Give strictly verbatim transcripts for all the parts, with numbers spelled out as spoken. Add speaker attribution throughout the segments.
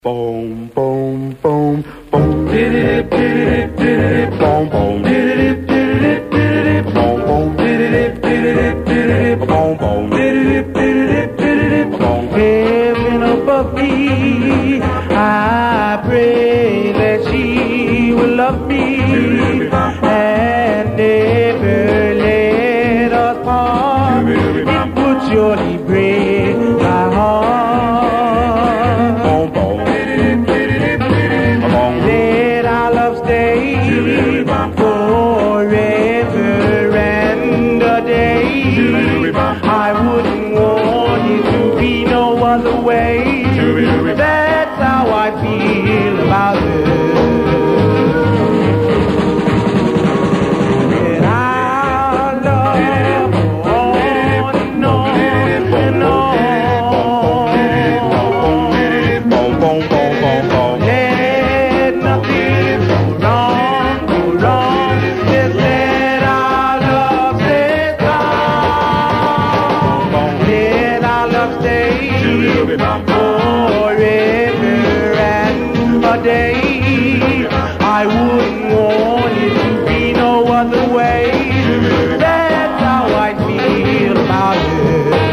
Speaker 1: Boom, boom, boom, boom, did it, did it, did it, boom, boom, did it, did it, did it, boom, boom, did it, did it, did it, boom, boom, did it, did it, did it, boom. Heaven above me, I pray that she will love me and never let us part. It would surely break my heart. Forever and a day, I wouldn't want it to be no other way. That's how I feel about her. And I love her on and on and on. Let nothing go wrong, go wrong. Just let our love stay strong. Let our love stay forever and a day. I wouldn't want it to be no other way. That's how I feel about it.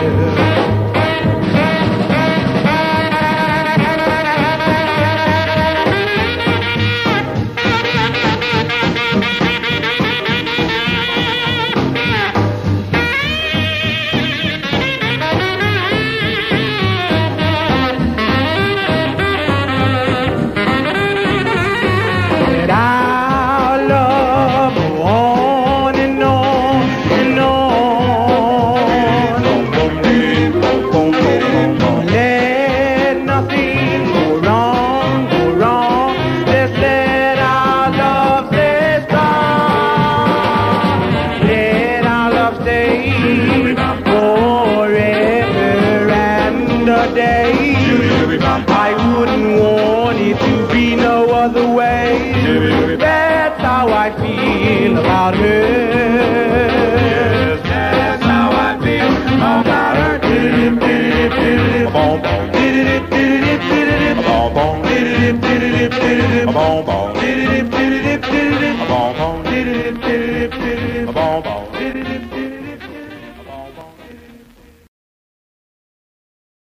Speaker 1: Day. I wouldn't want it to be no other way. That's how I feel about her. Yes, that's how I feel about her. Did it, did it, boom, boom. Did it, did it, did it, boom, boom. Did it, did it, did it, boom, boom.